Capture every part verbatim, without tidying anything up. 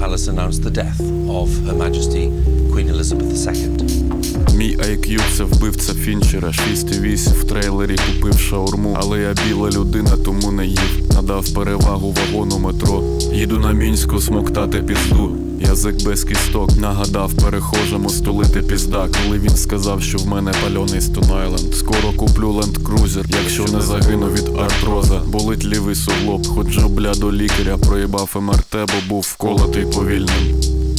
Palace announced the death of Her Majesty Queen Elizabeth the Second. Мій ай к'ю – це вбивця Фінчера. шість і вісім в трейлері купив шаурму. Але я біла людина, тому не їв. Надав перевагу вагону метро. Їду на Мінську смоктати пізду. Язик без кісток. Нагадав перехожому стулити пізда. Коли він сказав, що в мене пальоний Stone Island. Скоро куплю Land Cruiser, якщо не загину від артроза. Болить лівий суглоб. Ходжу, бля, до лікаря. Проїбав ем ер те, бо був вколотий повільним.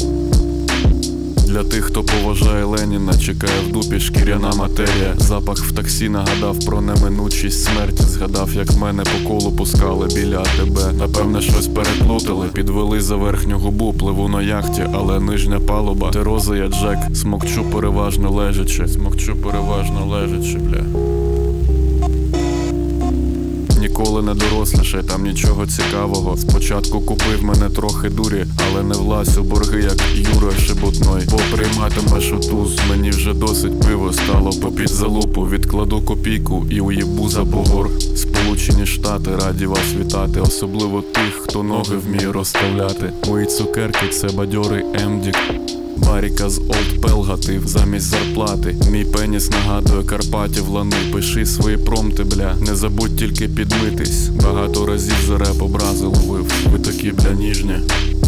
Для тих, хто поважає Леніна, чекає в дупі шкіряна матерія. Запах в таксі нагадав про неминучість смерті. Згадав, як мене по колу пускали біля тебе. Напевне, щось переплутали. Підвели за верхню губу, пливу на яхті, але нижня палуба. Тероза я Джек, смокчу переважно лежачи. Смокчу переважно лежачи, бля. Ніколи не дорослішай, там нічого цікавого. Спочатку купив мене трохи дурі, але не влазь у борги, як Юра Шебутной. Бо прийматимеш у туз, мені вже досить пиво стало попід залупу. Відкладу копійку і уїбу за бугор. Сполучені Штати, раді вас вітати, особливо тих, хто ноги вміє розставляти. Мої цукерки – це бадьорий емдік. Баріка з Олд Пел гатив замість зарплати. Мій пеніс нагадує Карпатів лани. Пиши свої промти, бля, не забудь тільки підмитись. Багато разів за реп образи ловив. Ви такі, бля, ніжні.